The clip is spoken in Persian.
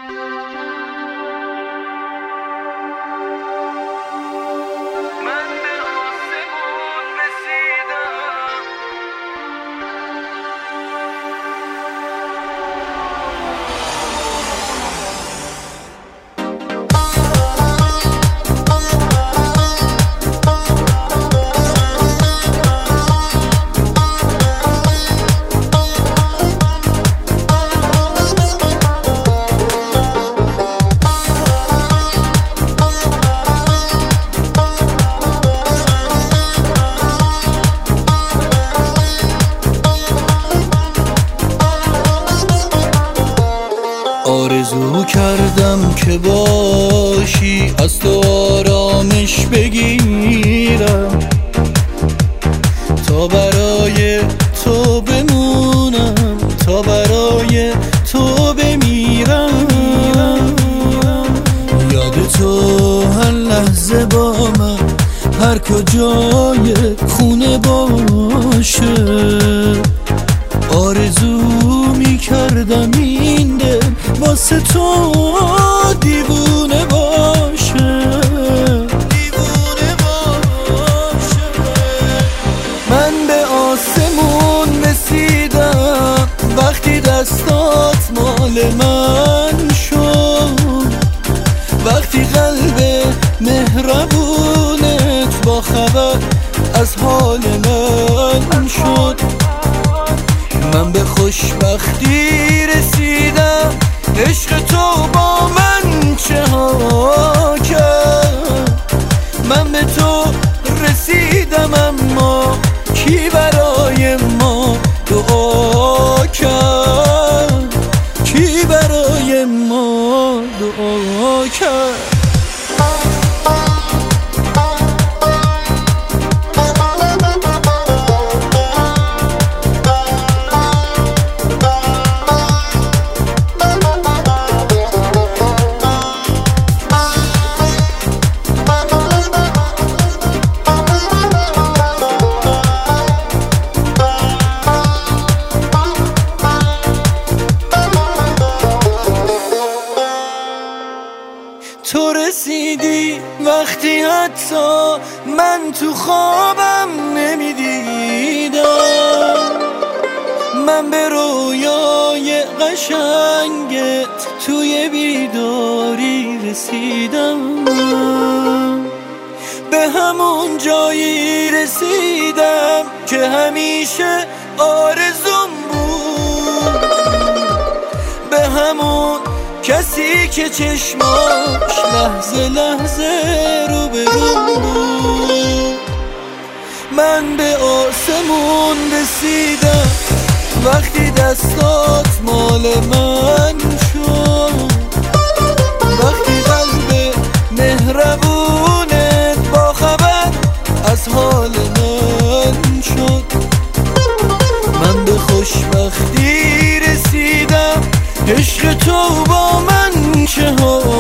آرزو کردم که باشی، از تو آرامش بگیرم، تا برای تو بمونم، تا برای تو بمیرم. یاد تو هر لحظه با من، هر کجای خونه باشه. آرزو میکردم این دل واسه تو دیوونه باشه، دیوونه باشه. من به آسمون رسیدم وقتی دستات مال من شد، وقتی قلب مهربونت با خبر از حال من شد. من به خوشبختی رسیدم، عشق تو با من چه ها کرد. من به تو رسیدم اما کی برای ما دعا کرد، کی برای ما دعا کرد. تو رسیدی وقتی حتی من تو خوابم نمیدیدم. من به رویای قشنگت توی بیداری رسیدم، به همون جایی رسیدم که همیشه آرزوم بود، به همون کسی که چشماش لحظه لحظه رو به رو بود. من به آسمون رسیدم وقتی دستات مال من شد، وقتی قلب مهربونت با خبر از حال من شد. من به خوشبختی رسیدم، عشق تو با من چه ها